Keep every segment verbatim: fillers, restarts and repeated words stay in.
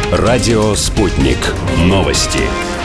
Радио «Спутник». Новости.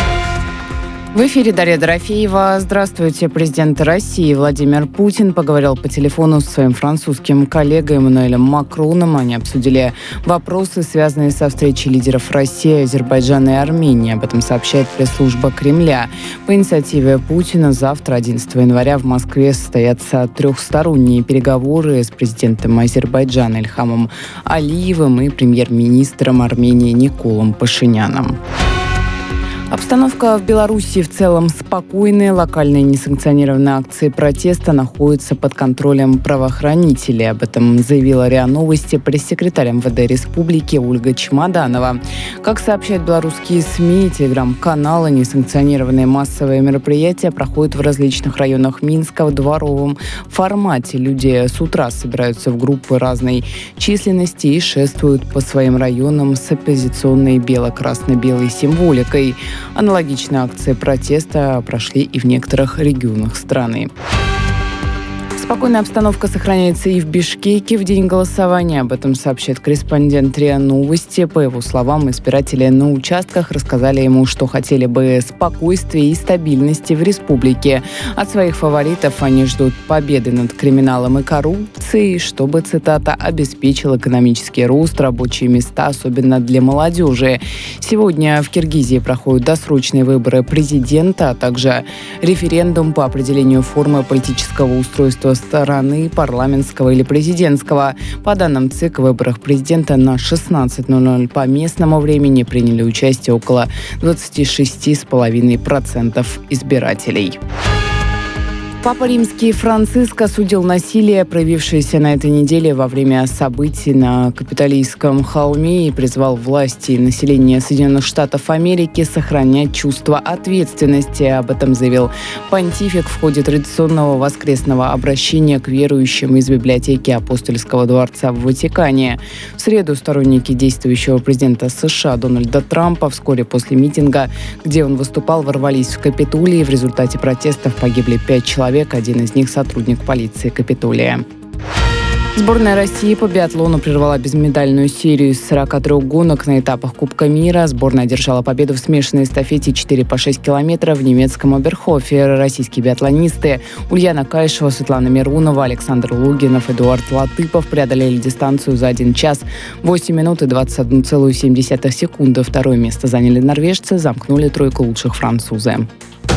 В эфире Дарья Дорофеева. Здравствуйте. Президент России Владимир Путин поговорил по телефону с своим французским коллегой Эммануэлем Макроном. Они обсудили вопросы, связанные со встречей лидеров России, Азербайджана и Армении. Об этом сообщает пресс-служба Кремля. По инициативе Путина завтра, одиннадцатого января, в Москве состоятся трехсторонние переговоры с президентом Азербайджана Ильхамом Алиевым и премьер-министром Армении Николом Пашиняном. Обстановка в Беларуси в целом спокойная. Локальные несанкционированные акции протеста находятся под контролем правоохранителей. Об этом заявила РИА Новости пресс-секретарь эм вэ дэ Республики Ольга Чемоданова. Как сообщают белорусские СМИ, телеграм-каналы, несанкционированные массовые мероприятия проходят в различных районах Минска в дворовом формате. Люди с утра собираются в группы разной численности и шествуют по своим районам с оппозиционной бело-красно-белой символикой. Аналогичные акции протеста прошли и в некоторых регионах страны. Спокойная обстановка сохраняется и в Бишкеке в день голосования. Об этом сообщает корреспондент РИА Новости. По его словам, избиратели на участках рассказали ему, что хотели бы спокойствия и стабильности в республике. От своих фаворитов они ждут победы над криминалом и коррупцией, чтобы, цитата, «обеспечил экономический рост, рабочие места, особенно для молодежи». Сегодня в Киргизии проходят досрочные выборы президента, а также референдум по определению формы политического устройства стороны, парламентского или президентского. По данным ЦИК, в выборах президента на шестнадцать ноль ноль по местному времени приняли участие около двадцать шесть целых пять десятых процента избирателей. Папа Римский Франциск осудил насилие, проявившееся на этой неделе во время событий на Капитолийском холме, и призвал власти и население Соединенных Штатов Америки сохранять чувство ответственности. Об этом заявил понтифик в ходе традиционного воскресного обращения к верующим из библиотеки Апостольского дворца в Ватикане. В среду сторонники действующего президента США Дональда Трампа вскоре после митинга, где он выступал, ворвались в Капитолий. В результате протестов погибли пять человек. Один из них — сотрудник полиции Капитолия. Сборная России по биатлону прервала безмедальную серию из сорока трёх гонок на этапах Кубка мира. Сборная одержала победу в смешанной эстафете четыре по шесть километров в немецком Оберхофе. Российские биатлонисты Ульяна Кайшева, Светлана Миронова, Александр Логинов, Эдуард Латыпов преодолели дистанцию за один час восемь минут и двадцать одну целую семь десятых секунды. Второе место заняли норвежцы, замкнули тройку лучших французы.